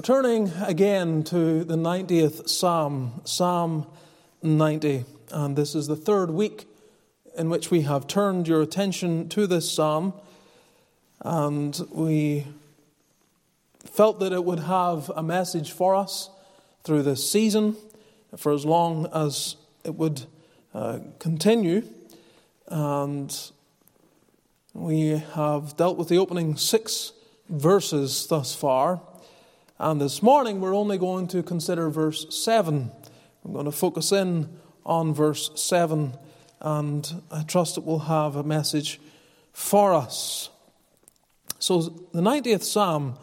We're turning again to the 90th Psalm, Psalm 90. And this is the third week in which we have turned your attention to this psalm. And we felt that it would have a message for us through this season, for as long as it would continue. And we have dealt with the opening 6 verses thus far. And this morning we're only going to consider verse 7. We're going to focus in on verse 7, and I trust it will have a message for us. So the 90th Psalm,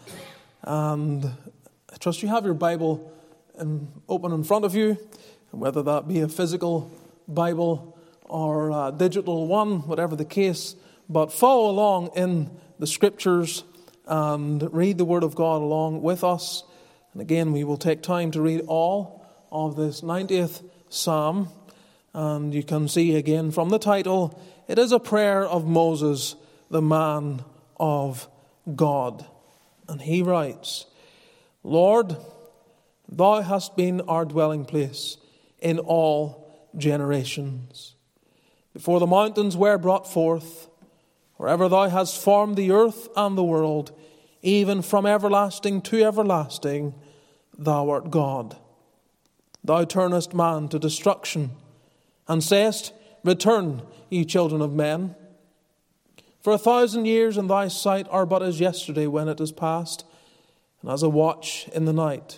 and I trust you have your Bible open in front of you, whether that be a physical Bible or a digital one, whatever the case, but follow along in the Scriptures and read the Word of God along with us. And again, we will take time to read all of this 90th Psalm. And you can see again from the title, it is a prayer of Moses, the man of God. And he writes, Lord, thou hast been our dwelling place in all generations. Before the mountains were brought forth, wherever thou hast formed the earth and the world, even from everlasting to everlasting, thou art God. Thou turnest man to destruction, and sayest, Return, ye children of men. For 1,000 years in thy sight are but as yesterday when it is past, and as a watch in the night.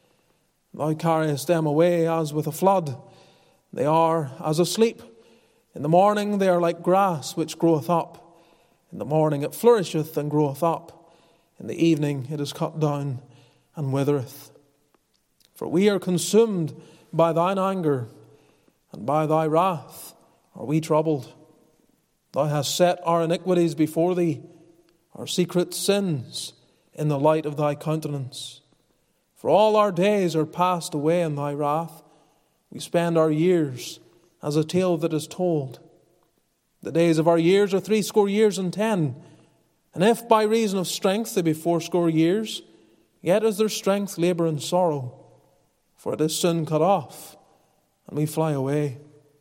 Thou carriest them away as with a flood. They are as asleep. In the morning they are like grass which groweth up. In the morning it flourisheth and groweth up. In the evening it is cut down and withereth. For we are consumed by thine anger, and by thy wrath are we troubled. Thou hast set our iniquities before thee, our secret sins in the light of thy countenance. For all our days are passed away in thy wrath. We spend our years as a tale that is told. The days of our years are 60 years and 10. And if by reason of strength they be 80 years, yet is their strength labour and sorrow. For it is soon cut off, and we fly away.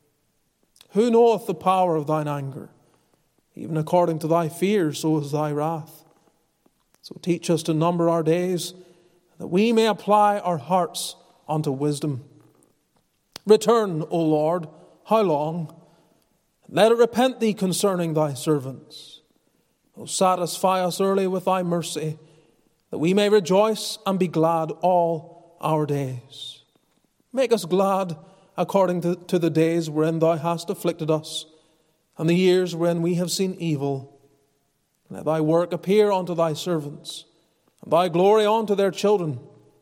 Who knoweth the power of thine anger? Even according to thy fear, so is thy wrath. So teach us to number our days, that we may apply our hearts unto wisdom. Return, O Lord, how long? Let it repent thee concerning thy servants. O satisfy us early with thy mercy, that we may rejoice and be glad all our days. Make us glad according to the days wherein thou hast afflicted us, and the years wherein we have seen evil. Let thy work appear unto thy servants, and thy glory unto their children.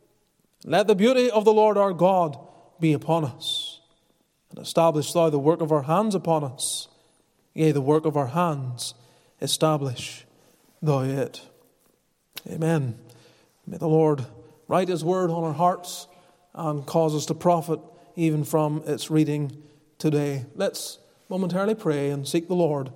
Let the beauty of the Lord our God be upon us. And establish thou the work of our hands upon us. Yea, the work of our hands, establish thou it. Amen. May the Lord write his word on our hearts and cause us to profit even from its reading today. Let's momentarily pray and seek the Lord.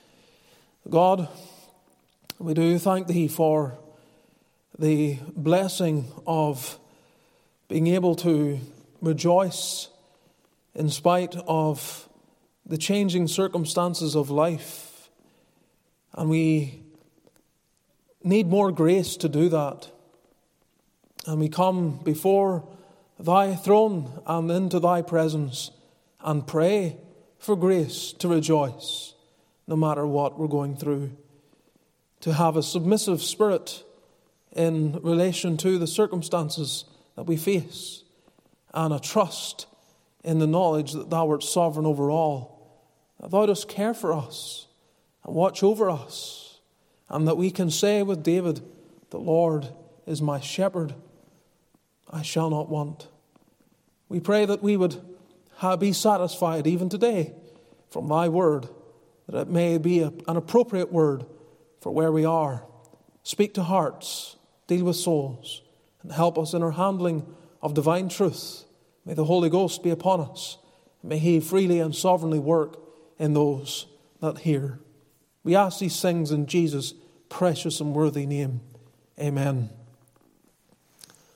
God, we do thank thee for the blessing of being able to rejoice in spite of the changing circumstances of life. And we need more grace to do that. And we come before thy throne and into thy presence and pray for grace to rejoice no matter what we're going through. To have a submissive spirit in relation to the circumstances that we face, and a trust in the knowledge that thou art sovereign over all, that thou dost care for us and watch over us, and that we can say with David, the Lord is my shepherd, I shall not want. We pray that we would be satisfied even today from thy word, that it may be an appropriate word for where we are. Speak to hearts, deal with souls, and help us in our handling of divine truth. May the Holy Ghost be upon us. May he freely and sovereignly work in those that hear. We ask these things in Jesus' precious and worthy name. Amen.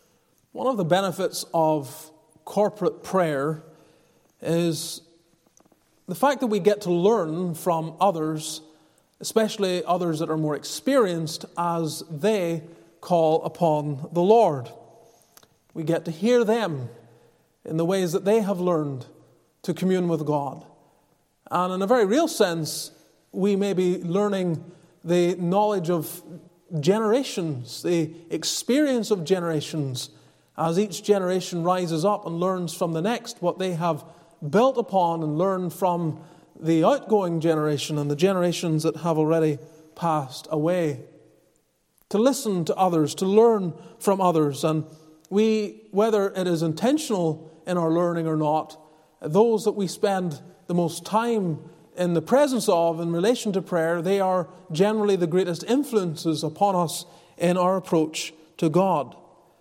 One of the benefits of corporate prayer is the fact that we get to learn from others, especially others that are more experienced, as they call upon the Lord. We get to hear them in the ways that they have learned to commune with God. And in a very real sense, we may be learning the knowledge of generations, the experience of generations, as each generation rises up and learns from the next what they have built upon and learned from the outgoing generation and the generations that have already passed away. To listen to others, to learn from others. And we, whether it is intentional in our learning or not, those that we spend the most time in the presence of in relation to prayer, they are generally the greatest influences upon us in our approach to God.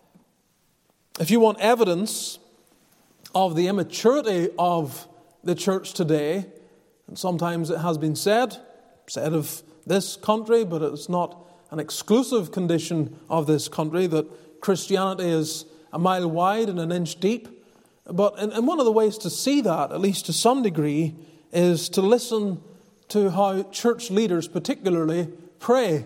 If you want evidence of the immaturity of the church today, and sometimes it has been said of this country, but it's not an exclusive condition of this country, that Christianity is a mile wide and an inch deep. But and one of the ways to see that, at least to some degree, is to listen to how church leaders particularly pray,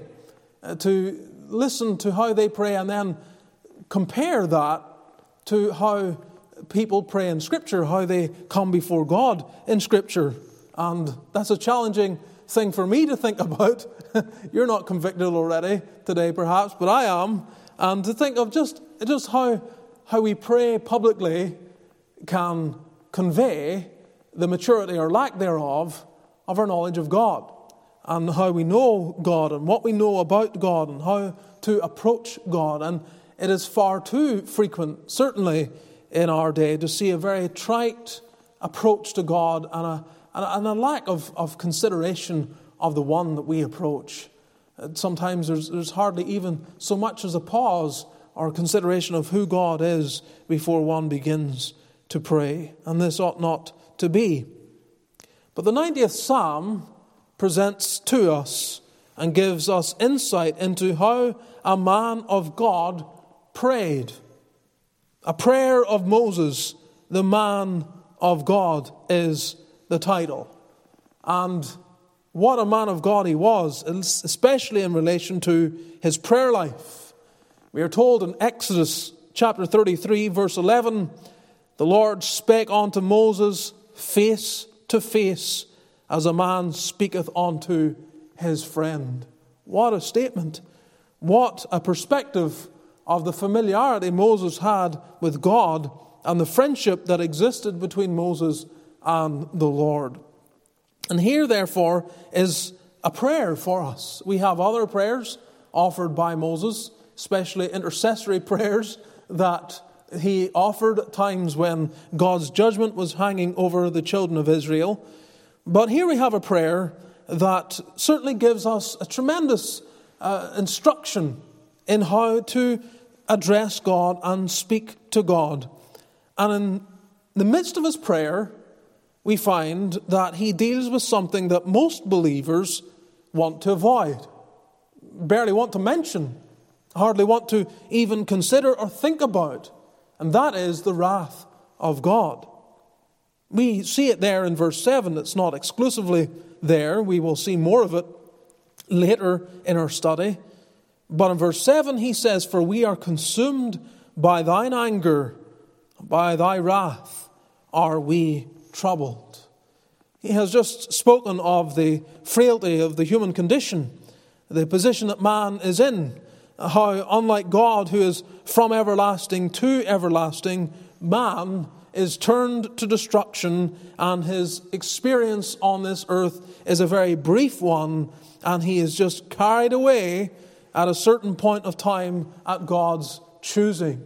to listen to how they pray and then compare that to how people pray in Scripture, how they come before God in Scripture. And that's a challenging thing for me to think about. You're not convicted already today, perhaps, but I am. And to think of just how we pray publicly can convey the maturity or lack thereof of our knowledge of God, and how we know God and what we know about God and how to approach God. And it is far too frequent, certainly in our day, to see a very trite approach to God and a lack of consideration of the one that we approach. Sometimes there's hardly even so much as a pause or consideration of who God is before one begins to pray. And this ought not to be. But the 90th Psalm presents to us and gives us insight into how a man of God prayed. A prayer of Moses, the man of God, is the title. And what a man of God he was, especially in relation to his prayer life. We are told in Exodus chapter 33, verse 11, the Lord spake unto Moses face to face, as a man speaketh unto his friend. What a statement. What a perspective of the familiarity Moses had with God and the friendship that existed between Moses and the Lord. And here, therefore, is a prayer for us. We have other prayers offered by Moses, especially intercessory prayers that he offered at times when God's judgment was hanging over the children of Israel. But here we have a prayer that certainly gives us a tremendous instruction in how to address God and speak to God. And in the midst of his prayer, we find that he deals with something that most believers want to avoid, barely want to mention, hardly want to even consider or think about. And that is the wrath of God. We see it there in verse 7. It's not exclusively there. We will see more of it later in our study. But in verse 7 he says, "For we are consumed by thine anger, by thy wrath are we troubled." He has just spoken of the frailty of the human condition, the position that man is in, how unlike God, who is from everlasting to everlasting, man is turned to destruction, and his experience on this earth is a very brief one, and he is just carried away at a certain point of time at God's choosing.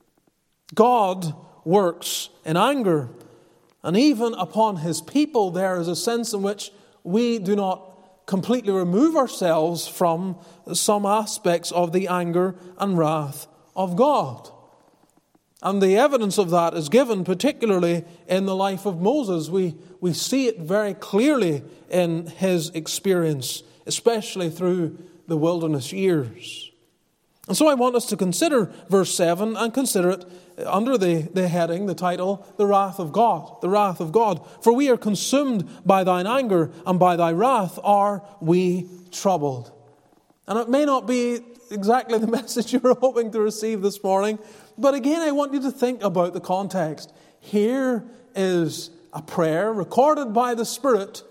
God works in anger, and even upon his people there is a sense in which we do not completely remove ourselves from some aspects of the anger and wrath of God. And the evidence of that is given particularly in the life of Moses. We see it very clearly in his experience, especially through the wilderness years. And so I want us to consider verse 7 and consider it under the heading, the title, the wrath of God. The wrath of God. For we are consumed by thine anger, and by thy wrath are we troubled. And it may not be exactly the message you were hoping to receive this morning, but again I want you to think about the context. Here is a prayer recorded by the Spirit,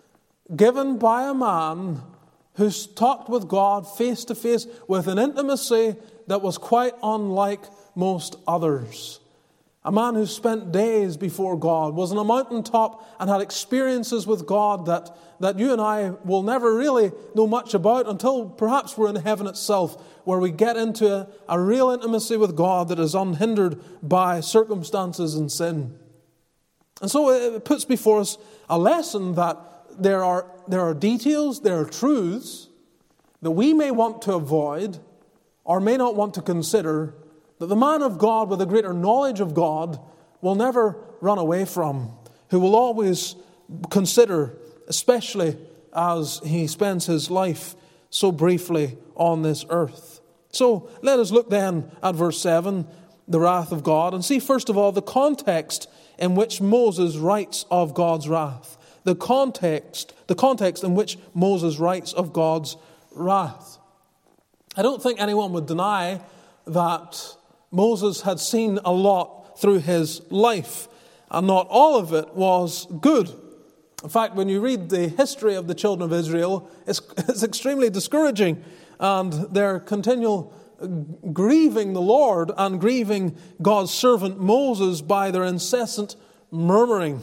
given by a man who's talked with God face to face with an intimacy that was quite unlike most others. A man who spent days before God, was on a mountaintop and had experiences with God that you and I will never really know much about until perhaps we're in heaven itself, where we get into a real intimacy with God that is unhindered by circumstances and sin. And so it puts before us a lesson that there are details, there are truths that we may want to avoid or may not want to consider, that the man of God with a greater knowledge of God will never run away from, who will always consider, especially as he spends his life so briefly on this earth. So let us look then at verse 7, the wrath of God, and see first of all the context in which Moses writes of God's wrath. The context in which Moses writes of God's wrath. I don't think anyone would deny that Moses had seen a lot through his life, and not all of it was good. In fact, when you read the history of the children of Israel, it's extremely discouraging, and their continual grieving the Lord and grieving God's servant Moses by their incessant murmuring.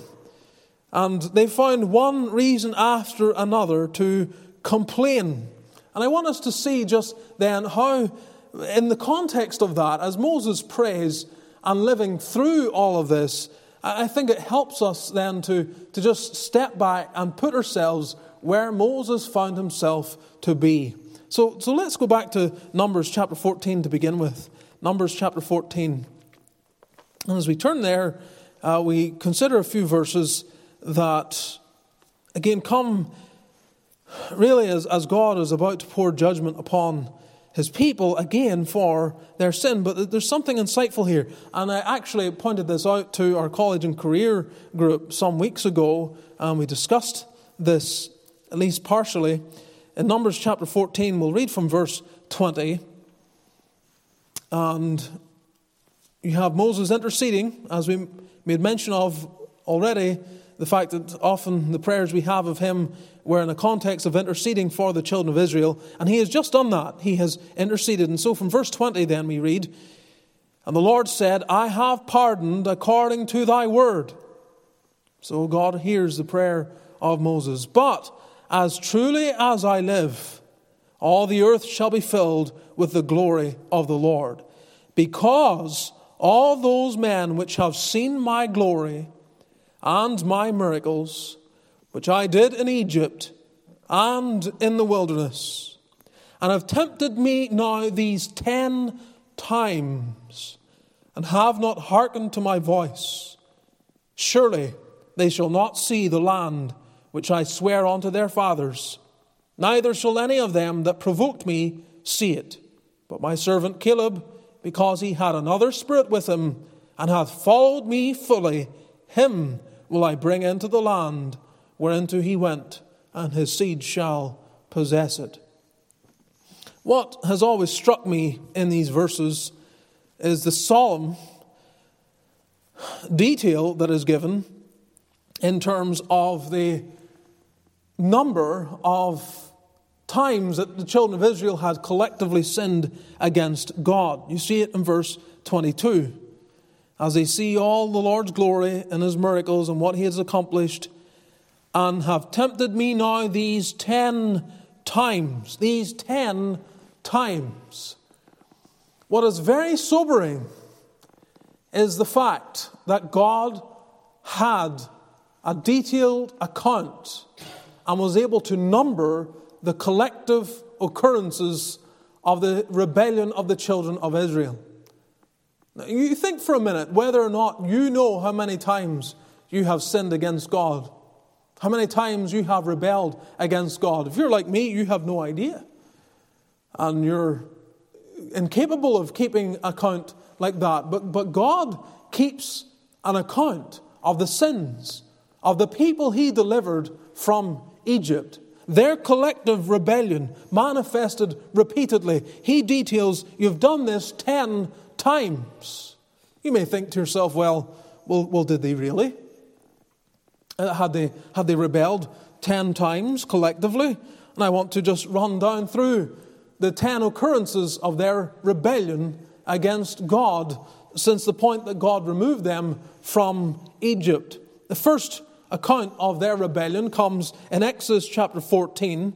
And they found one reason after another to complain. And I want us to see just then how, in the context of that, as Moses prays and living through all of this, I think it helps us then to just step back and put ourselves where Moses found himself to be. So let's go back to Numbers chapter 14 to begin with. Numbers chapter 14. And as we turn there, we consider a few verses that, again, come really as God is about to pour judgment upon his people again for their sin. But there's something insightful here. And I actually pointed this out to our college and career group some weeks ago, and we discussed this at least partially. In Numbers chapter 14, we'll read from verse 20. And you have Moses interceding, as we made mention of already, the fact that often the prayers we have of him were in a context of interceding for the children of Israel. And he has just done that. He has interceded. And so from verse 20 then we read, "And the Lord said, I have pardoned according to thy word." So God hears the prayer of Moses. "But as truly as I live, all the earth shall be filled with the glory of the Lord. Because all those men which have seen my glory and my miracles, which I did in Egypt and in the wilderness, and have tempted me now these 10 times, and have not hearkened to my voice, surely they shall not see the land which I swear unto their fathers, neither shall any of them that provoked me see it. But my servant Caleb, because he had another spirit with him, and hath followed me fully, him will I bring into the land whereinto he went, and his seed shall possess it." What has always struck me in these verses is the solemn detail that is given in terms of the number of times that the children of Israel had collectively sinned against God. You see it in verse 22. As they see all the Lord's glory and his miracles and what he has accomplished, and have tempted me now these 10 times. These 10 times. What is very sobering is the fact that God had a detailed account and was able to number the collective occurrences of the rebellion of the children of Israel. Now, you think for a minute whether or not you know how many times you have sinned against God. How many times you have rebelled against God. If you're like me, you have no idea. And you're incapable of keeping account like that. But God keeps an account of the sins of the people He delivered from Egypt. Their collective rebellion manifested repeatedly. He details, you've done this 10 times. You may think to yourself, well, did they really? Had they rebelled 10 times collectively? And I want to just run down through the 10 occurrences of their rebellion against God since the point that God removed them from Egypt. The first account of their rebellion comes in Exodus chapter 14.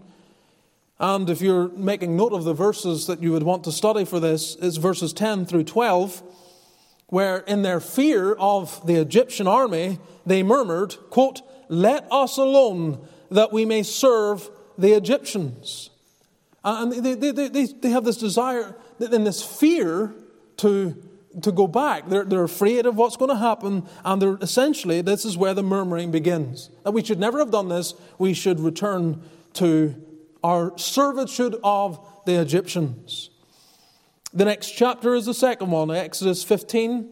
And if you're making note of the verses that you would want to study for this, it's verses 10 through 12, where in their fear of the Egyptian army, they murmured, quote, "Let us alone that we may serve the Egyptians." And they have this desire and this fear to go back. They're afraid of what's going to happen, and essentially this is where the murmuring begins. That we should never have done this. We should return to our servitude of the Egyptians. The next chapter is the second one, Exodus 15.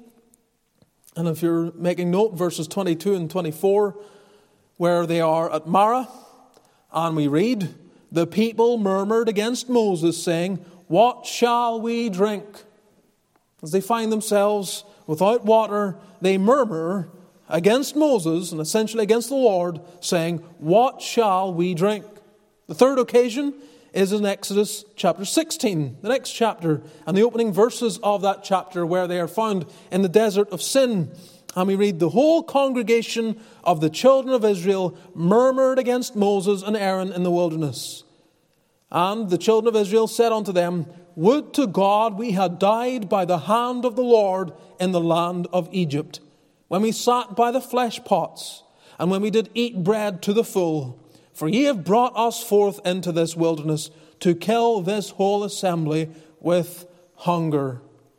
And if you're making note, verses 22 and 24, where they are at Marah, and we read, "The people murmured against Moses, saying, 'What shall we drink?'" As they find themselves without water, they murmur against Moses and essentially against the Lord, saying, "What shall we drink?" The third occasion is in Exodus chapter 16, the next chapter, and the opening verses of that chapter, where they are found in the desert of Sin. And we read, "The whole congregation of the children of Israel murmured against Moses and Aaron in the wilderness. And the children of Israel said unto them, 'Would to God we had died by the hand of the Lord in the land of Egypt, when we sat by the flesh pots, and when we did eat bread to the full. For ye have brought us forth into this wilderness to kill this whole assembly with hunger.'"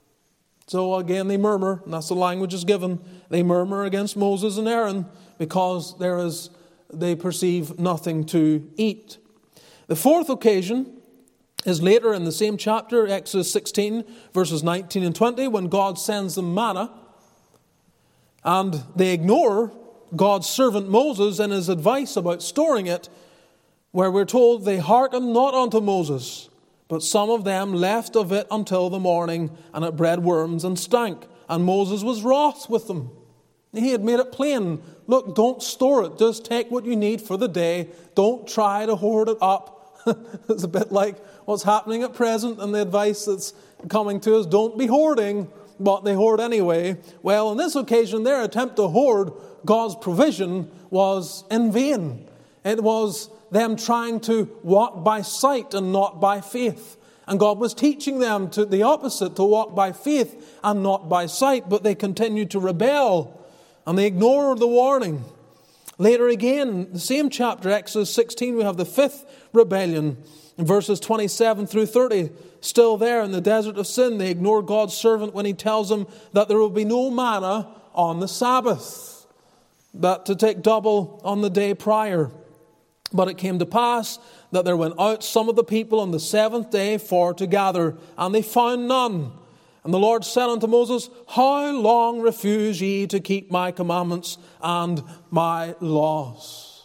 So again they murmur, and that's the language is given. They murmur against Moses and Aaron because they perceive nothing to eat. The fourth occasion is later in the same chapter, Exodus 16, verses 19 and 20, when God sends them manna, and they ignore God's servant Moses and his advice about storing it, where we're told they hearkened not unto Moses, but some of them left of it until the morning, and it bred worms and stank. And Moses was wroth with them. He had made it plain, look, don't store it, just take what you need for the day, don't try to hoard it up. It's a bit like what's happening at present and the advice that's coming to us, don't be hoarding, but they hoard anyway. Well, on this occasion, their attempt to hoard God's provision was in vain. It was them trying to walk by sight and not by faith. And God was teaching them to the opposite, to walk by faith and not by sight. But they continued to rebel and they ignored the warning. Later again, the same chapter, Exodus 16, we have the fifth rebellion. In verses 27 through 30, still there in the desert of Sin, they ignore God's servant when he tells them that there will be no manna on the Sabbath, that to take double on the day prior. But it came to pass that there went out some of the people on the seventh day for to gather, and they found none. And the Lord said unto Moses, "How long refuse ye to keep my commandments and my laws?"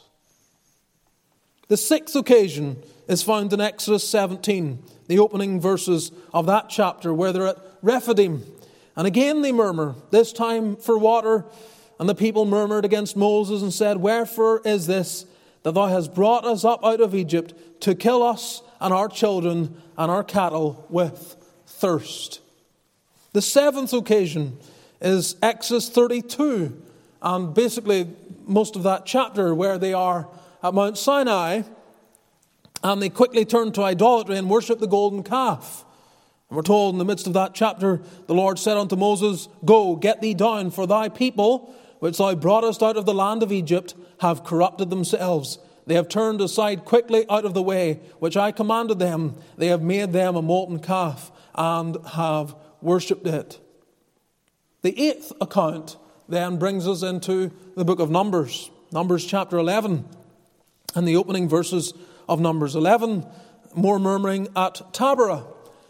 The sixth occasion is found in Exodus 17, the opening verses of that chapter, where they're at Rephidim. And again they murmur, this time for water. And the people murmured against Moses and said, "Wherefore is this, that thou hast brought us up out of Egypt to kill us and our children and our cattle with thirst?" The seventh occasion is Exodus 32, and basically most of that chapter, where they are at Mount Sinai, and they quickly turn to idolatry and worship the golden calf. And we're told in the midst of that chapter, the Lord said unto Moses, "Go, get thee down, for thy people, which thou broughtest out of the land of Egypt, have corrupted themselves. They have turned aside quickly out of the way, which I commanded them. They have made them a molten calf, and have worshipped it." The eighth account then brings us into the book of Numbers. Numbers chapter 11. And the opening verses of Numbers 11, more murmuring at Taberah.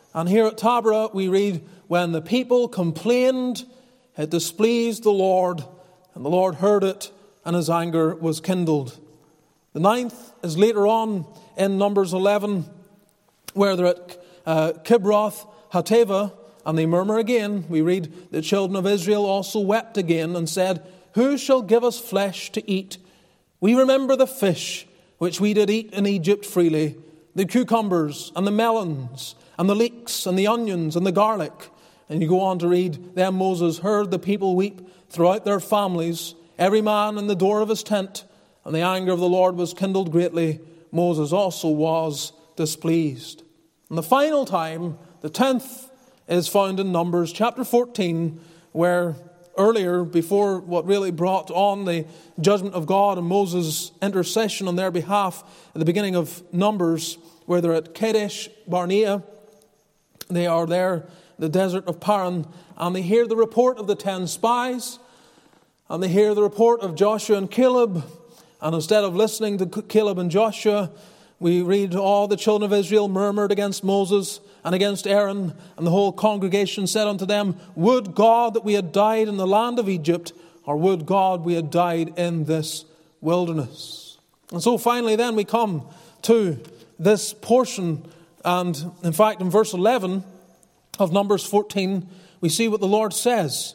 And here at Taberah we read, when the people complained, it displeased the Lord, and the Lord heard it, and his anger was kindled. The ninth is later on in Numbers 11, where they're at Kibroth Hattaavah, and they murmur again. We read, the children of Israel also wept again and said, who shall give us flesh to eat? We remember the fish which we did eat in Egypt freely, the cucumbers and the melons and the leeks and the onions and the garlic. And you go on to read, then Moses heard the people weep throughout their families, every man in the door of his tent, and the anger of the Lord was kindled greatly. Moses also was displeased. And the final time, the 10th, is found in Numbers chapter 14, where earlier, before what really brought on the judgment of God and Moses' intercession on their behalf, at the beginning of Numbers, where they're at Kadesh Barnea, they are there, the desert of Paran, and they hear the report of the 10 spies, and they hear the report of Joshua and Caleb, and instead of listening to Caleb and Joshua, we read all the children of Israel murmured against Moses and against Aaron, and the whole congregation said unto them, would God that we had died in the land of Egypt, or would God we had died in this wilderness. And so finally then we come to this portion, and in fact in verse 11 of Numbers 14, we see what the Lord says.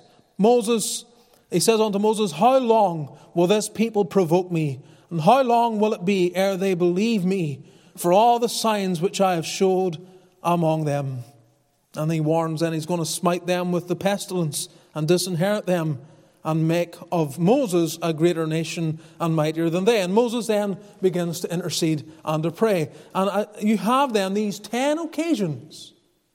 He says unto Moses, how long will this people provoke me? And how long will it be ere they believe me for all the signs which I have showed among them? And he warns then he's going to smite them with the pestilence and disinherit them and make of Moses a greater nation and mightier than they. And Moses then begins to intercede and to pray. And you have then these 10 occasions,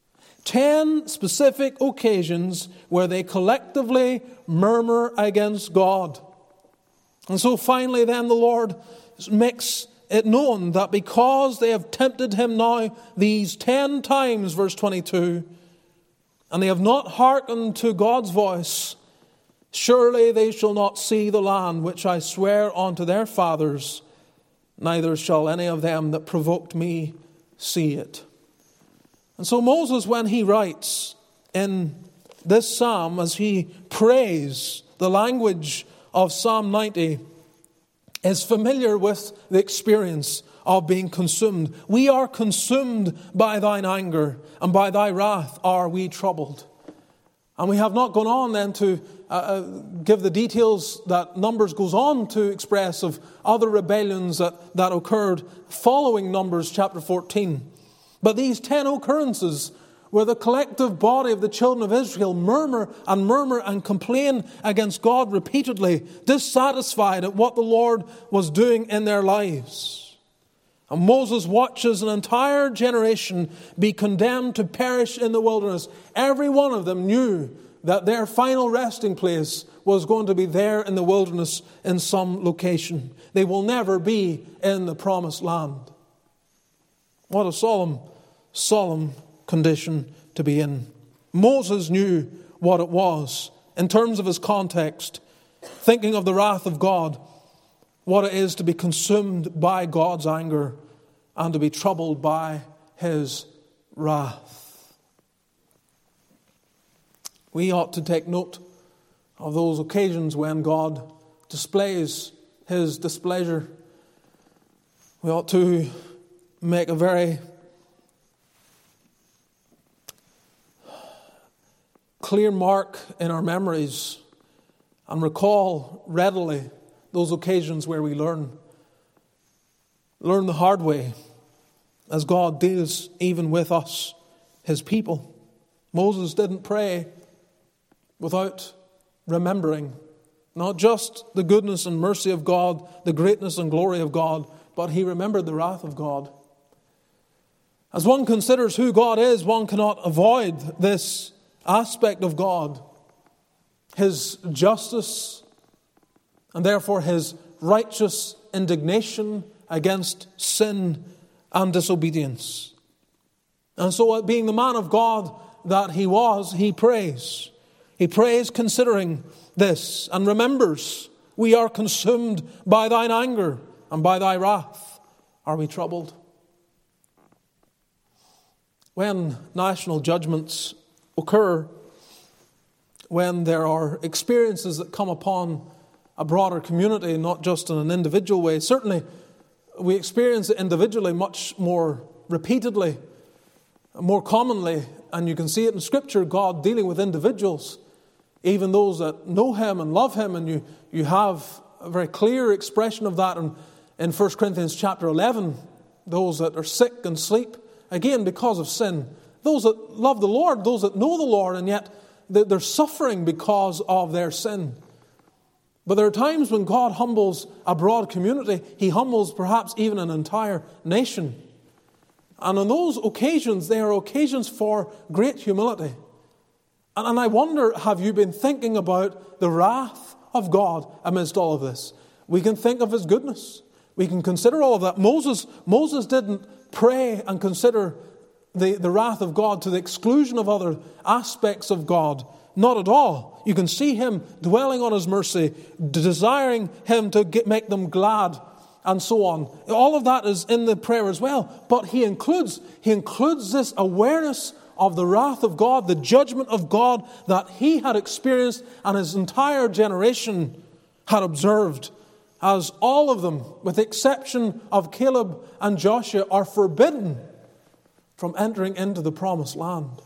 10 specific occasions where they collectively murmur against God. And so finally then the Lord makes it known that because they have tempted him now these 10 times, verse 22, and they have not hearkened to God's voice, surely they shall not see the land which I swear unto their fathers, neither shall any of them that provoked me see it. And so Moses, when he writes in this psalm, as he prays, the language of Psalm 90, is familiar with the experience of being consumed. We are consumed by thine anger, and by thy wrath are we troubled. And we have not gone on then to give the details that Numbers goes on to express of other rebellions that occurred following Numbers chapter 14. But these 10 occurrences where the collective body of the children of Israel murmur and complain against God repeatedly, dissatisfied at what the Lord was doing in their lives. And Moses watches an entire generation be condemned to perish in the wilderness. Every one of them knew that their final resting place was going to be there in the wilderness in some location. They will never be in the promised land. What a solemn condition to be in. Moses knew what it was in terms of his context, thinking of the wrath of God, what it is to be consumed by God's anger and to be troubled by his wrath. We ought to take note of those occasions when God displays his displeasure. We ought to make a very clear mark in our memories and recall readily those occasions where we learn the hard way as God deals even with us, his people. Moses didn't pray without remembering not just the goodness and mercy of God, the greatness and glory of God, but he remembered the wrath of God. As one considers who God is, one cannot avoid this aspect of God, his justice, and therefore his righteous indignation against sin and disobedience. And so, being the man of God that he was, he prays. He prays considering this and remembers, we are consumed by thine anger, and by thy wrath are we troubled. when national judgments occur, when there are experiences that come upon a broader community, not just in an individual way, certainly we experience it individually much more repeatedly, more commonly, and you can see it in Scripture, God dealing with individuals, even those that know Him and love Him, and you have a very clear expression of that in 1 Corinthians chapter 11, those that are sick and sleep, again because of sin, those that love the Lord, those that know the Lord, and yet they're suffering because of their sin. But there are times when God humbles a broad community. He humbles perhaps even an entire nation. And on those occasions, they are occasions for great humility. And I wonder, have you been thinking about the wrath of God amidst all of this? We can think of His goodness. We can consider all of that. Moses didn't pray and consider the wrath of God to the exclusion of other aspects of God. Not at all. You can see him dwelling on His mercy, desiring Him to make them glad, and so on. All of that is in the prayer as well. But he includes this awareness of the wrath of God, the judgment of God that he had experienced and his entire generation had observed, as all of them, with the exception of Caleb and Joshua, are forbidden from entering into the promised land.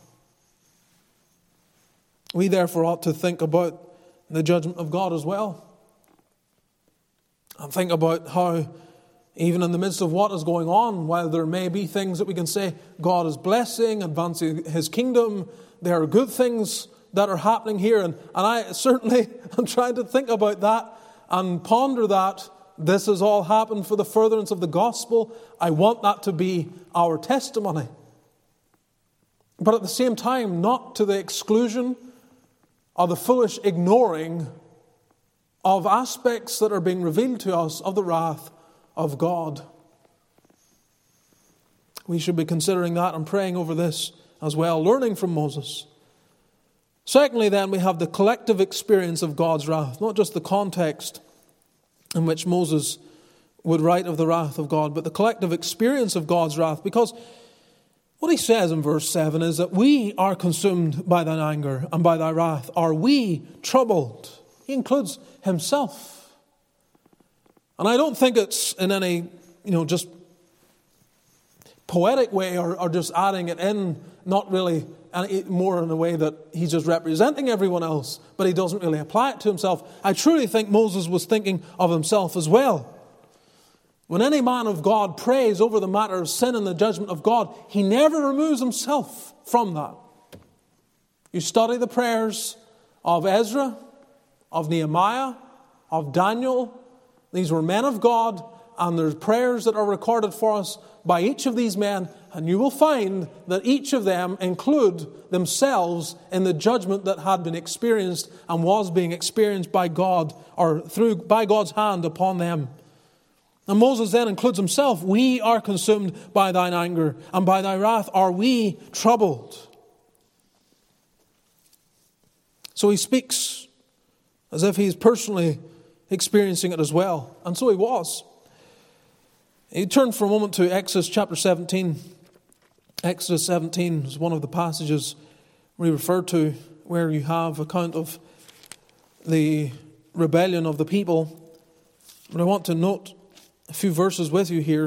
We therefore ought to think about the judgment of God as well. And think about how, even in the midst of what is going on, while there may be things that we can say God is blessing, advancing His kingdom, there are good things that are happening here. And I certainly am trying to think about that and ponder that. This has all happened for the furtherance of the gospel. I want that to be our testimony. But at the same time, not to the exclusion or the foolish ignoring of aspects that are being revealed to us of the wrath of God. We should be considering that and praying over this as well, learning from Moses. Secondly, then, we have the collective experience of God's wrath, not just the context in which Moses would write of the wrath of God, but the collective experience of God's wrath, because what he says in verse 7 is that we are consumed by thine anger, and by thy wrath are we troubled. He includes himself. And I don't think it's in any, just poetic way or just adding it in, not really more in a way that he's just representing everyone else, but he doesn't really apply it to himself. I truly think Moses was thinking of himself as well. When any man of God prays over the matter of sin and the judgment of God, he never removes himself from that. You study the prayers of Ezra, of Nehemiah, of Daniel. These were men of God, and there's prayers that are recorded for us by each of these men, and you will find that each of them include themselves in the judgment that had been experienced and was being experienced by God, or by God's hand upon them. And Moses then includes himself. We are consumed by thine anger, and by thy wrath are we troubled. So he speaks as if he's personally experiencing it as well. And so he was. You turn for a moment to Exodus chapter 17. Exodus 17 is one of the passages we refer to where you have account of the rebellion of the people. But I want to note a few verses with you here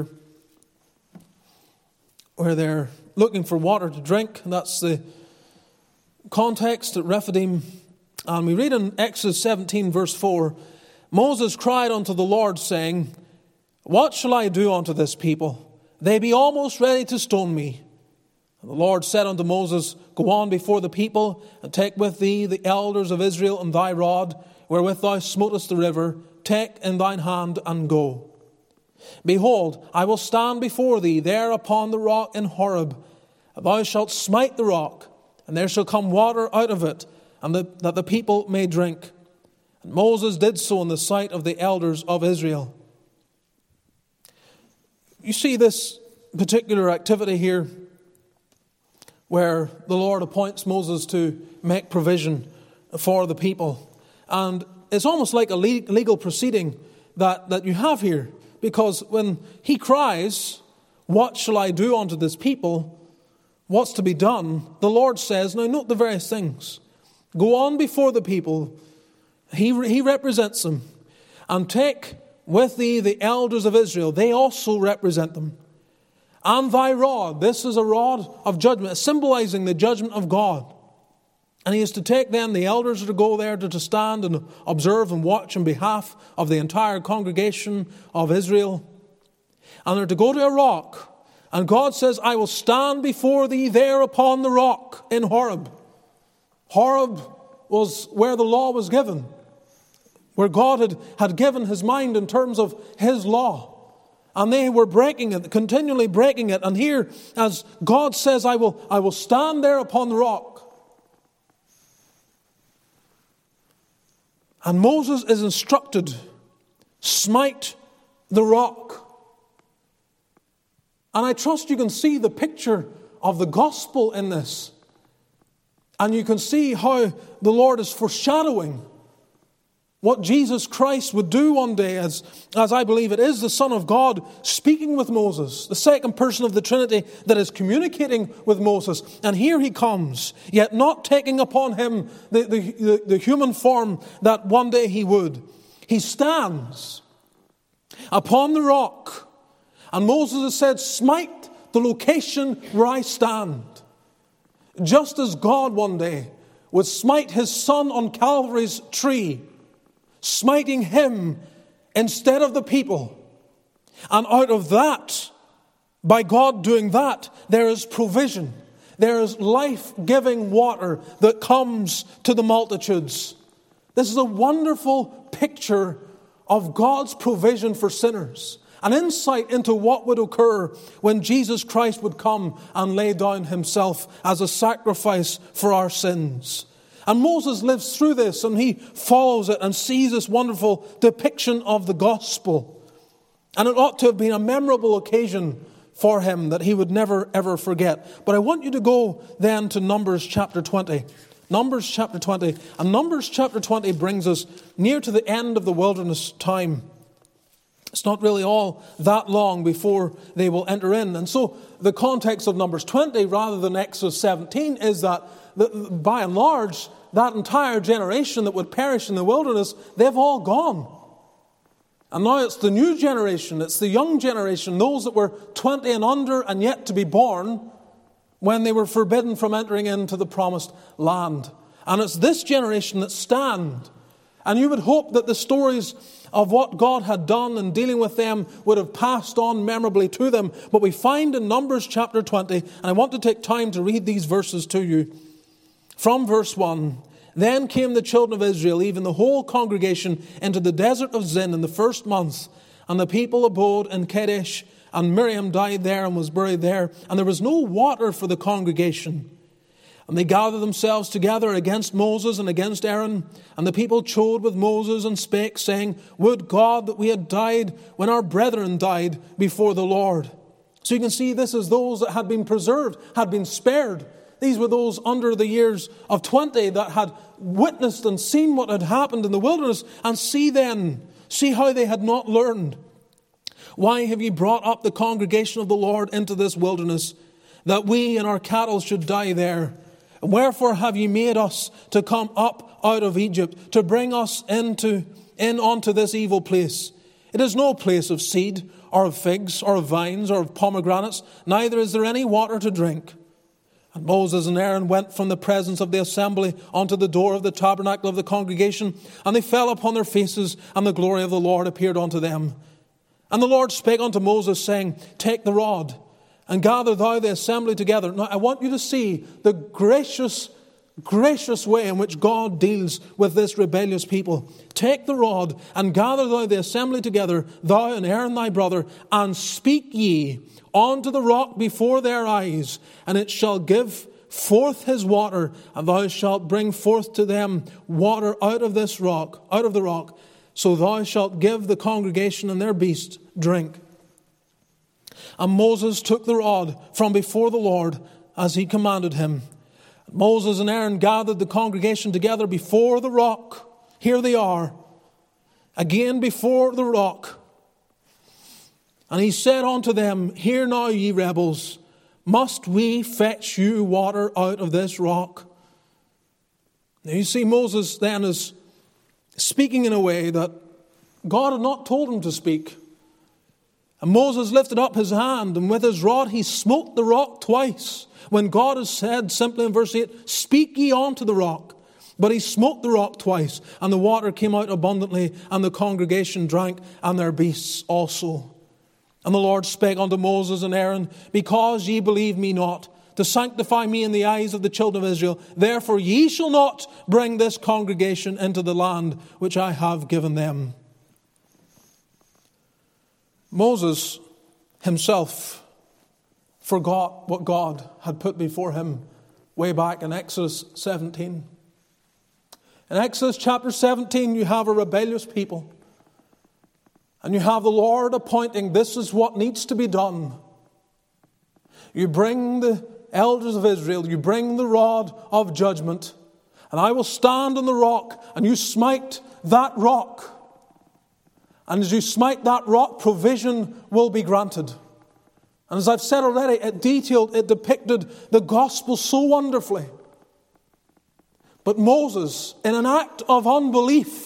where they're looking for water to drink. And that's the context at Rephidim. And we read in Exodus 17 verse 4, Moses cried unto the Lord, saying, What shall I do unto this people? They be almost ready to stone me. And the Lord said unto Moses, Go on before the people, and take with thee the elders of Israel and thy rod, wherewith thou smotest the river, take in thine hand and go. Behold, I will stand before thee there upon the rock in Horeb. Thou shalt smite the rock, and there shall come water out of it, and that the people may drink. And Moses did so in the sight of the elders of Israel. You see this particular activity here where the Lord appoints Moses to make provision for the people. And it's almost like a legal proceeding that you have here. Because when he cries, What shall I do unto this people? what's to be done, the Lord says, now note the various things. Go on before the people. He represents them. And take with thee the elders of Israel. They also represent them. And thy rod. This is a rod of judgment, symbolizing the judgment of God. And he is to take then, the elders are to go there to stand and observe and watch on behalf of the entire congregation of Israel. And they're to go to a rock. And God says, I will stand before thee there upon the rock in Horeb. Horeb was where the law was given, where God had given his mind in terms of his law. And they were breaking it, continually breaking it. And here, as God says, I will stand there upon the rock. And Moses is instructed, smite the rock. And I trust you can see the picture of the gospel in this. And you can see how the Lord is foreshadowing what Jesus Christ would do one day, as I believe it is the Son of God speaking with Moses, the second person of the Trinity that is communicating with Moses. And here he comes, yet not taking upon him the human form that one day he would. He stands upon the rock, and Moses has said, smite the location where I stand. Just as God one day would smite his Son on Calvary's tree, smiting him instead of the people. And out of that, by God doing that, there is provision. There is life-giving water that comes to the multitudes. This is a wonderful picture of God's provision for sinners. An insight into what would occur when Jesus Christ would come and lay down himself as a sacrifice for our sins. And Moses lives through this, and he follows it and sees this wonderful depiction of the gospel. And it ought to have been a memorable occasion for him that he would never ever forget. But I want you to go then to Numbers chapter 20. Numbers chapter 20. And Numbers chapter 20 brings us near to the end of the wilderness time. It's not really all that long before they will enter in. And so the context of Numbers 20 rather than Exodus 17 is that by and large, that entire generation that would perish in the wilderness, they've all gone. And now it's the new generation, it's the young generation, those that were 20 and under and yet to be born when they were forbidden from entering into the promised land. And it's this generation that stand. And you would hope that the stories of what God had done in dealing with them would have passed on memorably to them. But we find in Numbers chapter 20, and I want to take time to read these verses to you. From verse 1, then came the children of Israel, even the whole congregation, into the desert of Zin in the first month. And the people abode in Kadesh, and Miriam died there and was buried there. And there was no water for the congregation. And they gathered themselves together against Moses and against Aaron. And the people chode with Moses and spake, saying, would God that we had died when our brethren died before the Lord. So you can see this is those that had been preserved, had been spared. These were those under the years of 20 that had witnessed and seen what had happened in the wilderness, and see how they had not learned. Why have ye brought up the congregation of the Lord into this wilderness, that we and our cattle should die there? And wherefore have ye made us to come up out of Egypt, to bring us in unto this evil place? It is no place of seed, or of figs, or of vines, or of pomegranates, neither is there any water to drink. And Moses and Aaron went from the presence of the assembly unto the door of the tabernacle of the congregation, and they fell upon their faces, and the glory of the Lord appeared unto them. And the Lord spake unto Moses, saying, take the rod, and gather thou the assembly together. Now I want you to see the gracious way in which God deals with this rebellious people. Take the rod, and gather thou the assembly together, thou and Aaron thy brother, and speak ye unto the rock before their eyes, and it shall give forth his water, and thou shalt bring forth to them water out of this rock, out of the rock. So thou shalt give the congregation and their beasts drink. And Moses took the rod from before the Lord as he commanded him. Moses and Aaron gathered the congregation together before the rock. Here they are, again before the rock. And he said unto them, hear now, ye rebels, Must we fetch you water out of this rock? Now you see, Moses then is speaking in a way that God had not told him to speak. And Moses lifted up his hand, and with his rod he smote the rock twice. When God has said simply in verse 8, speak ye unto the rock. But he smote the rock twice, and the water came out abundantly, and the congregation drank, and their beasts also. And the Lord spake unto Moses and Aaron, because ye believe me not, to sanctify me in the eyes of the children of Israel, therefore ye shall not bring this congregation into the land which I have given them. Moses himself forgot what God had put before him way back in Exodus 17. In Exodus chapter 17, you have a rebellious people. And you have the Lord appointing, this is what needs to be done. You bring the elders of Israel, you bring the rod of judgment, and I will stand on the rock, and you smite that rock. And as you smite that rock, provision will be granted. And as I've said already, it depicted the gospel so wonderfully. But Moses, in an act of unbelief,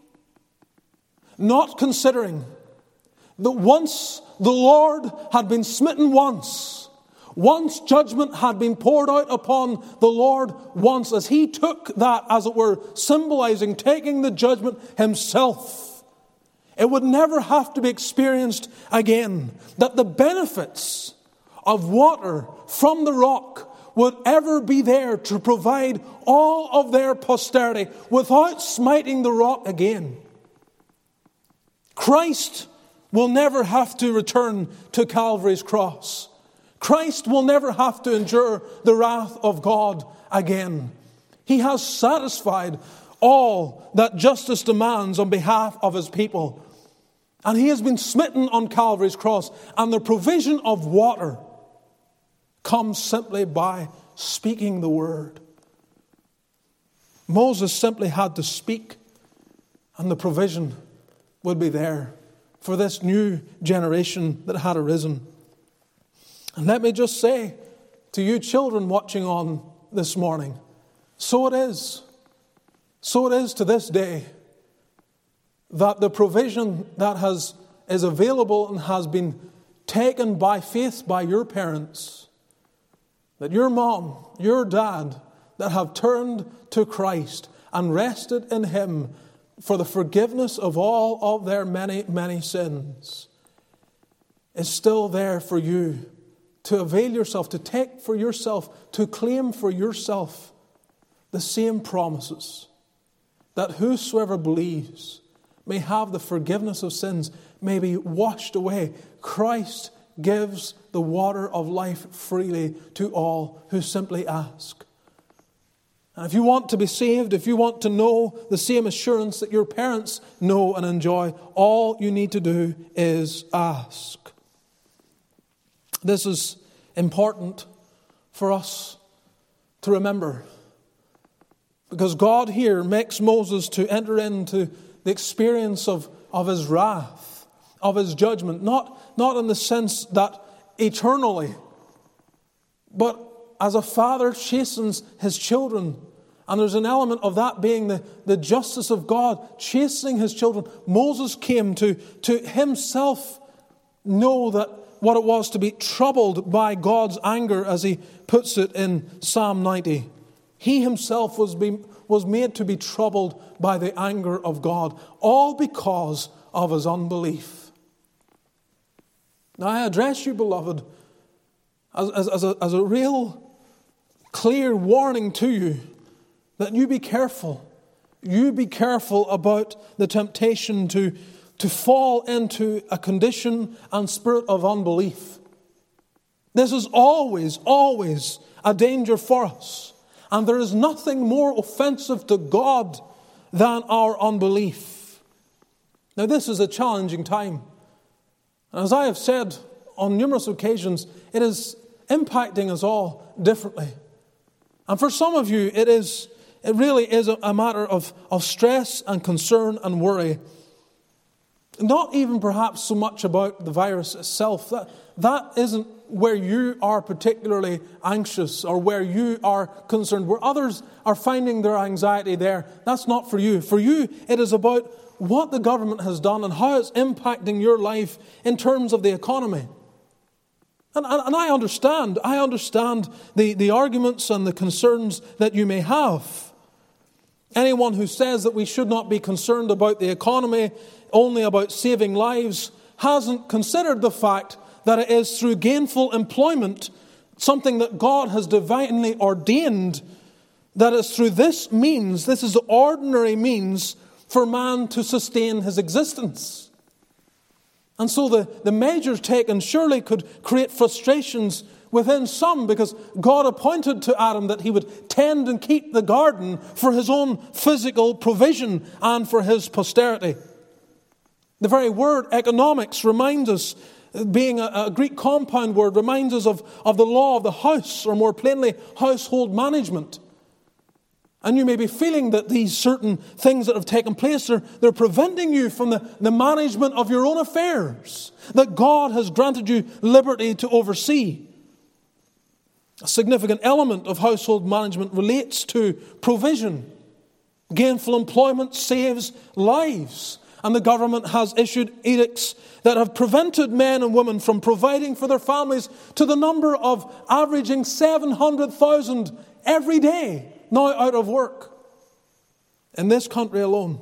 not considering that once the Lord had been smitten once judgment had been poured out upon the Lord once, as he took that, as it were, symbolizing taking the judgment himself, it would never have to be experienced again, that the benefits of water from the rock would ever be there to provide all of their posterity without smiting the rock again. Christ will never have to return to Calvary's cross. Christ will never have to endure the wrath of God again. He has satisfied all that justice demands on behalf of his people. And he has been smitten on Calvary's cross. And the provision of water comes simply by speaking the word. Moses simply had to speak, and the provision would be there for this new generation that had arisen. And let me just say to you children watching on this morning, so it is to this day, that the provision that is available and has been taken by faith by your parents, that your mom, your dad, that have turned to Christ and rested in him for the forgiveness of all of their many, many sins, is still there for you to avail yourself, to take for yourself, to claim for yourself the same promises, that whosoever believes may have the forgiveness of sins, may be washed away. Christ gives the water of life freely to all who simply ask. And if you want to be saved, if you want to know the same assurance that your parents know and enjoy, all you need to do is ask. This is important for us to remember, because God here makes Moses to enter into the experience of his wrath, of his judgment, not in the sense that eternally, but as a father chastens his children. And there's an element of that being the justice of God chastening his children. Moses came to himself know that what it was to be troubled by God's anger, as he puts it in Psalm 90. He himself was made to be troubled by the anger of God, all because of his unbelief. Now I address you, beloved, as a real clear warning to you, that you be careful. You be careful about the temptation to fall into a condition and spirit of unbelief. This is always, always a danger for us. And there is nothing more offensive to God than our unbelief. Now, this is a challenging time. And as I have said on numerous occasions, it is impacting us all differently. And for some of you, it really is a matter of stress and concern and worry. Not even perhaps so much about the virus itself. That isn't where you are particularly anxious or where you are concerned, where others are finding their anxiety there. That's not for you. For you, it is about what the government has done and how it's impacting your life in terms of the economy. And I understand the arguments and the concerns that you may have. Anyone who says that we should not be concerned about the economy, only about saving lives, hasn't considered the fact that it is through gainful employment, something that God has divinely ordained, that is through this means, this is the ordinary means for man to sustain his existence. And so the measures taken surely could create frustrations within some, because God appointed to Adam that he would tend and keep the garden for his own physical provision and for his posterity. The very word economics reminds us, being a Greek compound word, reminds us of the law of the house, or more plainly, household management. And you may be feeling that these certain things that have taken place, they're preventing you from the management of your own affairs that God has granted you liberty to oversee. A significant element of household management relates to provision. Gainful employment saves lives. And the government has issued edicts that have prevented men and women from providing for their families to the number of averaging 700,000 every day now out of work in this country alone.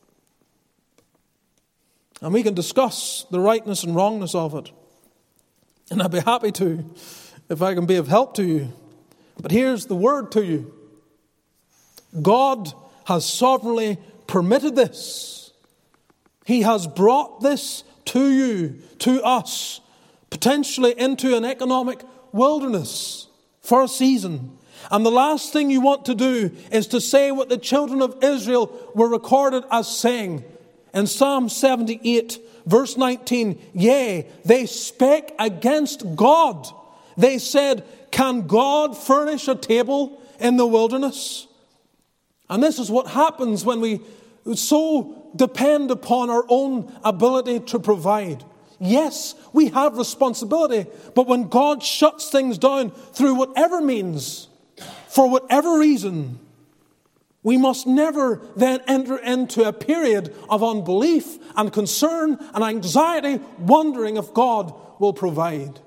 And we can discuss the rightness and wrongness of it. And I'd be happy to, if I can be of help to you. But here's the word to you. God has sovereignly permitted this. He has brought this to you, to us, potentially into an economic wilderness for a season. And the last thing you want to do is to say what the children of Israel were recorded as saying. In Psalm 78, verse 19, yea, they spake against God. They said, can God furnish a table in the wilderness? And this is what happens when we so depend upon our own ability to provide. Yes, we have responsibility, but when God shuts things down through whatever means, for whatever reason, we must never then enter into a period of unbelief and concern and anxiety, wondering if God will provide.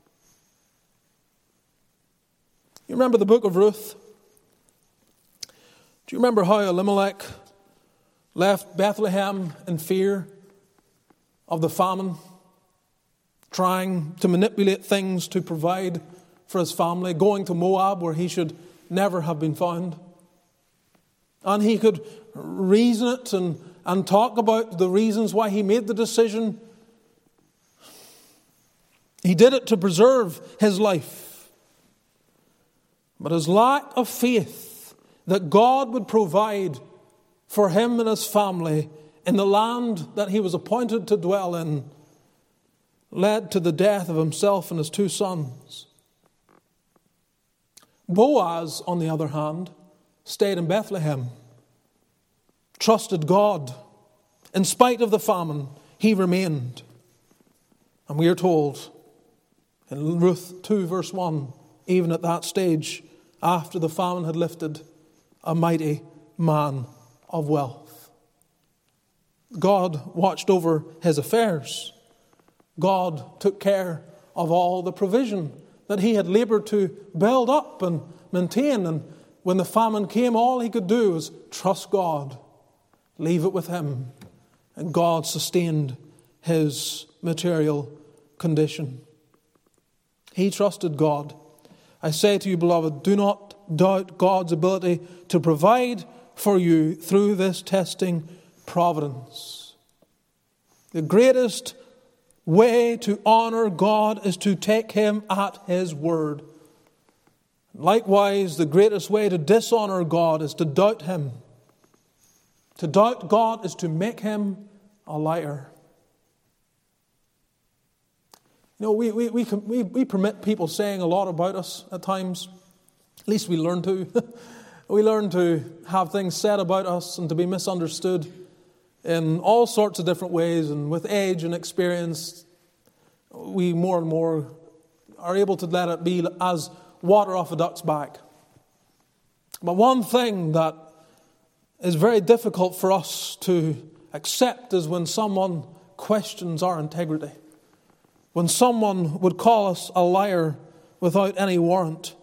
You remember the book of Ruth? Do you remember how Elimelech left Bethlehem in fear of the famine, trying to manipulate things to provide for his family, going to Moab where he should never have been found? And he could reason it and talk about the reasons why he made the decision. He did it to preserve his life. But his lack of faith that God would provide for him and his family in the land that he was appointed to dwell in led to the death of himself and his two sons. Boaz, on the other hand, stayed in Bethlehem, trusted God. In spite of the famine, he remained. And we are told in Ruth 2 verse 1, even at that stage, after the famine had lifted, a mighty man of wealth. God watched over his affairs. God took care of all the provision that he had labored to build up and maintain. And when the famine came, all he could do was trust God, leave it with him. And God sustained his material condition. He trusted God. I say to you, beloved, do not doubt God's ability to provide for you through this testing providence. The greatest way to honor God is to take him at his word. Likewise, the greatest way to dishonor God is to doubt him. To doubt God is to make him a liar. You know, we permit people saying a lot about us at times. At least we learn to. We learn to have things said about us and to be misunderstood in all sorts of different ways. And with age and experience, we more and more are able to let it be as water off a duck's back. But one thing that is very difficult for us to accept is when someone questions our integrity. When someone would call us a liar without any warrant.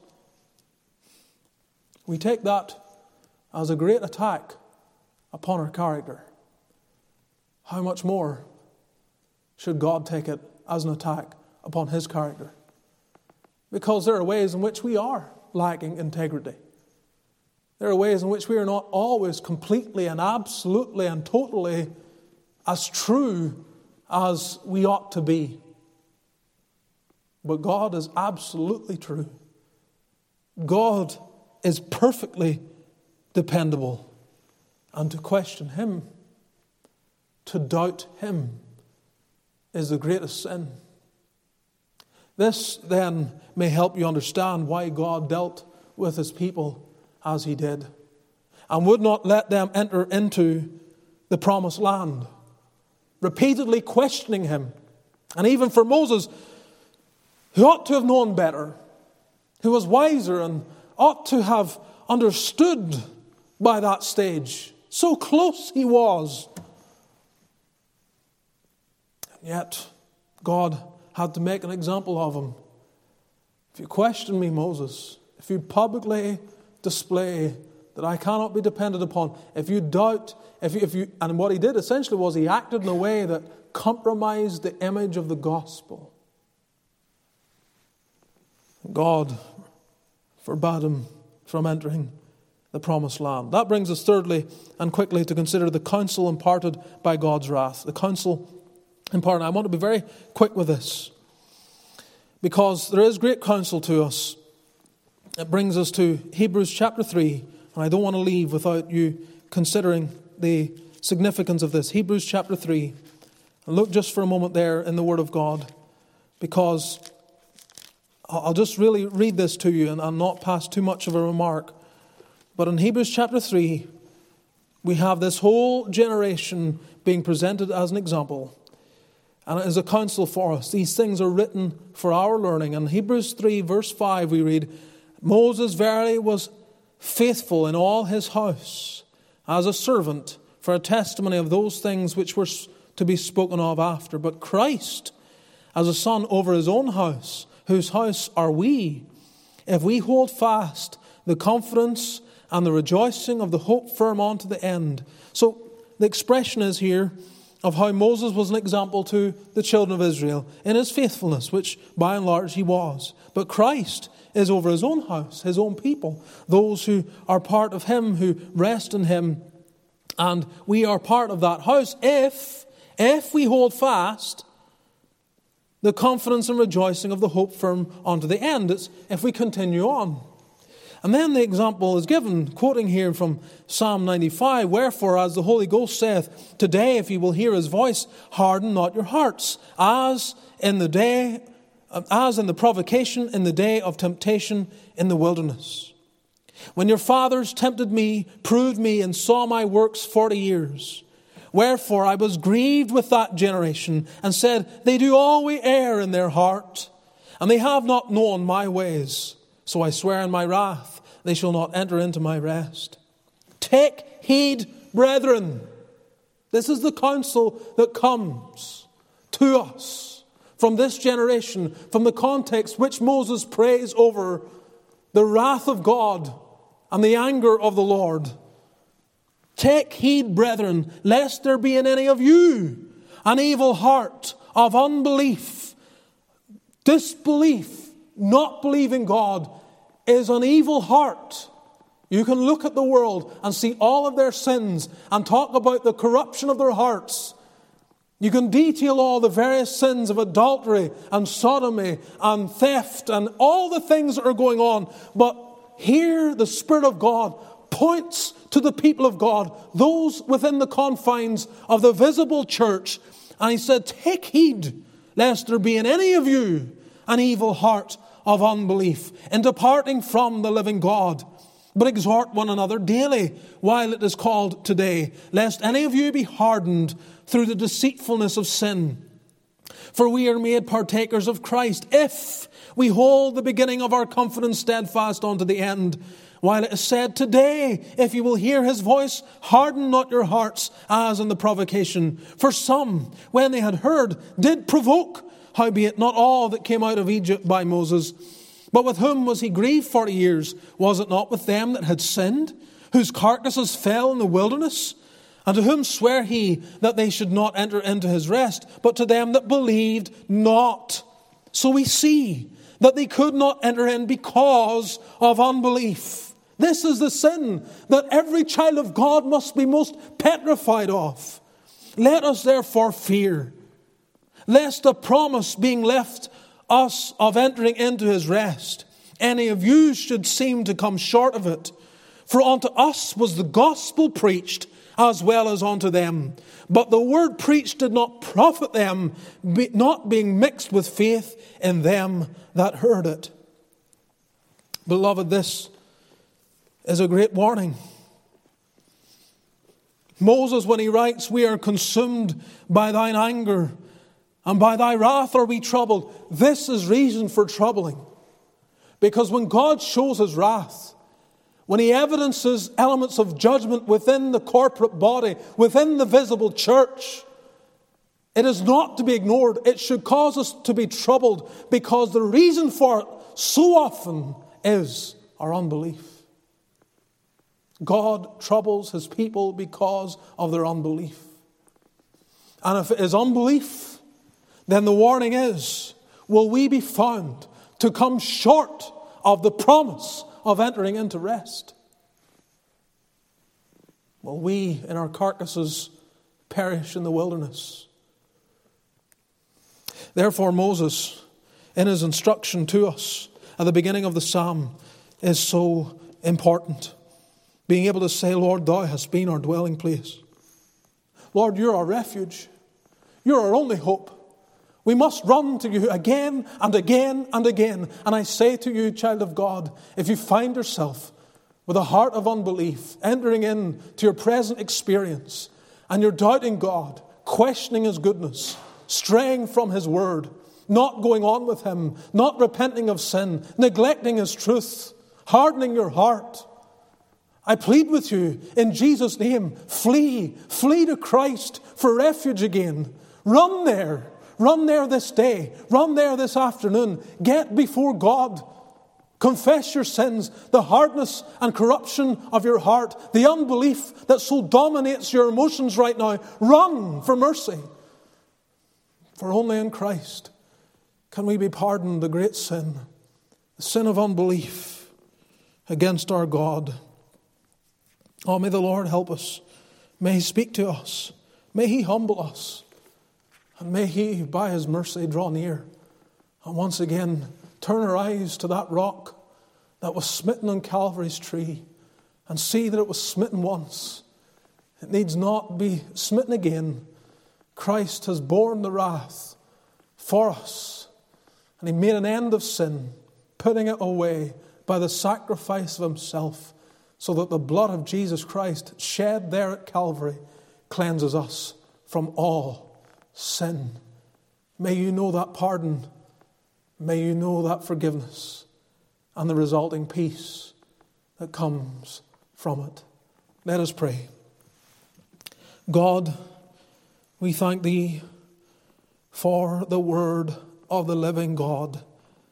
We take that as a great attack upon our character. How much more should God take it as an attack upon His character? Because there are ways in which we are lacking integrity. There are ways in which we are not always completely and absolutely and totally as true as we ought to be. But God is absolutely true. God is perfectly dependable. And to question Him, to doubt Him, is the greatest sin. This then may help you understand why God dealt with His people as He did, and would not let them enter into the promised land, repeatedly questioning Him. And even for Moses, who ought to have known better, who was wiser and ought to have understood by that stage, so close he was. And yet, God had to make an example of him. If you question me, Moses, if you publicly display that I cannot be depended upon, if you doubt, and what he did essentially was he acted in a way that compromised the image of the gospel. God forbade him from entering the promised land. That brings us thirdly and quickly to consider the counsel imparted by God's wrath. The counsel imparted. I want to be very quick with this, because there is great counsel to us. It brings us to Hebrews chapter 3, and I don't want to leave without you considering the significance of this. Hebrews chapter 3. And look just for a moment there in the Word of God, because I'll just really read this to you and I'll not pass too much of a remark. But in Hebrews chapter 3, we have this whole generation being presented as an example. And it is a counsel for us. These things are written for our learning. In Hebrews 3 verse 5 we read, Moses verily was faithful in all his house as a servant for a testimony of those things which were to be spoken of after. But Christ as a son over his own house, whose house are we, if we hold fast the confidence and the rejoicing of the hope firm unto the end. So the expression is here of how Moses was an example to the children of Israel in his faithfulness, which by and large he was. But Christ is over his own house, his own people, those who are part of him, who rest in him. And we are part of that house if we hold fast the confidence and rejoicing of the hope firm unto the end. It's if we continue on. And then the example is given, quoting here from Psalm 95, Wherefore, as the Holy Ghost saith, Today, if ye will hear his voice, harden not your hearts, as in the provocation in the day of temptation in the wilderness. When your fathers tempted me, proved me, and saw my works 40 years. Wherefore I was grieved with that generation, and said, They do always err in their heart, and they have not known my ways. So I swear in my wrath, they shall not enter into my rest. Take heed, brethren. This is the counsel that comes to us from this generation, from the context which Moses prays over the wrath of God and the anger of the Lord. Take heed, brethren, lest there be in any of you an evil heart of unbelief, disbelief, not believing God is an evil heart. You can look at the world and see all of their sins and talk about the corruption of their hearts. You can detail all the various sins of adultery and sodomy and theft and all the things that are going on. But here the Spirit of God points to the people of God, those within the confines of the visible church. And he said, Take heed, lest there be in any of you an evil heart of unbelief, in departing from the living God. But exhort one another daily, while it is called today, lest any of you be hardened through the deceitfulness of sin. For we are made partakers of Christ if we hold the beginning of our confidence steadfast unto the end. While it is said, today, if you will hear his voice, harden not your hearts as in the provocation. For some, when they had heard, did provoke, howbeit not all that came out of Egypt by Moses. But with whom was he grieved 40 years? Was it not with them that had sinned, whose carcasses fell in the wilderness? And to whom sware he that they should not enter into his rest, but to them that believed not? So we see that they could not enter in because of unbelief. This is the sin that every child of God must be most petrified of. Let us therefore fear, lest the promise being left us of entering into his rest, any of you should seem to come short of it. For unto us was the gospel preached, as well as unto them. But the word preached did not profit them, not being mixed with faith in them that heard it. Beloved, this is a great warning. Moses, when he writes, we are consumed by thine anger, and by thy wrath are we troubled. This is reason for troubling. Because when God shows his wrath, when he evidences elements of judgment within the corporate body, within the visible church, it is not to be ignored. It should cause us to be troubled, because the reason for it so often is our unbelief. God troubles his people because of their unbelief. And if it is unbelief, then the warning is, will we be found to come short of the promise of entering into rest? Will we in our carcasses perish in the wilderness? Therefore Moses, in his instruction to us at the beginning of the psalm, is so important. Being able to say, Lord, thou hast been our dwelling place. Lord, you're our refuge. You're our only hope. We must run to you again and again and again. And I say to you, child of God, if you find yourself with a heart of unbelief, entering into your present experience, and you're doubting God, questioning his goodness, straying from his word, not going on with him, not repenting of sin, neglecting his truth, hardening your heart, I plead with you in Jesus' name, flee to Christ for refuge again. Run there this day, run there this afternoon. Get before God. Confess your sins, the hardness and corruption of your heart, the unbelief that so dominates your emotions right now. Run for mercy. For only in Christ can we be pardoned the great sin, the sin of unbelief against our God. Oh, may the Lord help us. May he speak to us. May he humble us. And may he, by his mercy, draw near. And once again, turn our eyes to that rock that was smitten on Calvary's tree and see that it was smitten once. It needs not be smitten again. Christ has borne the wrath for us. And he made an end of sin, putting it away by the sacrifice of himself, so that the blood of Jesus Christ shed there at Calvary cleanses us from all sin. May you know that pardon. May you know that forgiveness and the resulting peace that comes from it. Let us pray. God, we thank thee for the word of the living God.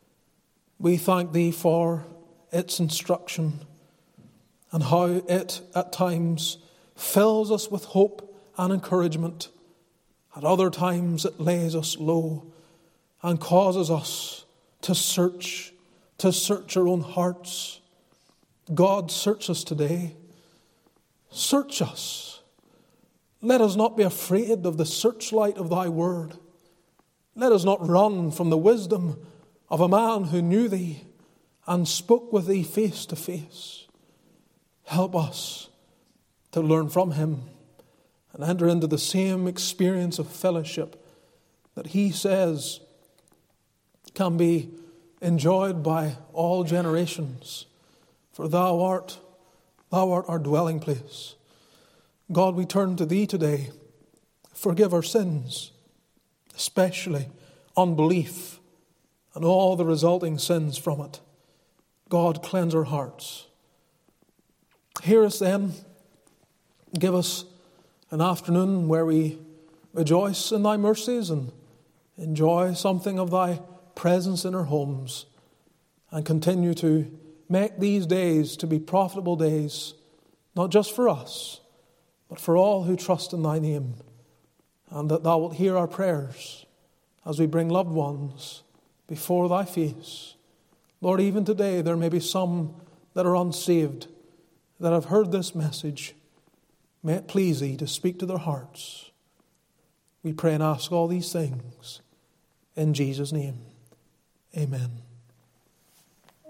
We thank thee for its instruction, and how it at times fills us with hope and encouragement. At other times it lays us low and causes us to search our own hearts. God, search us today. Search us. Let us not be afraid of the searchlight of thy word. Let us not run from the wisdom of a man who knew thee and spoke with thee face to face. Help us to learn from him and enter into the same experience of fellowship that he says can be enjoyed by all generations. For thou art our dwelling place. God, we turn to thee today. Forgive our sins. especially unbelief and all the resulting sins from it. God, cleanse our hearts. Hear us then. Give us an afternoon where we rejoice in thy mercies and enjoy something of thy presence in our homes, and continue to make these days to be profitable days, not just for us, but for all who trust in thy name, and that thou wilt hear our prayers as we bring loved ones before thy face. Lord, even today there may be some that are unsaved, that have heard this message. May it please thee to speak to their hearts. We pray and ask all these things in Jesus' name. Amen.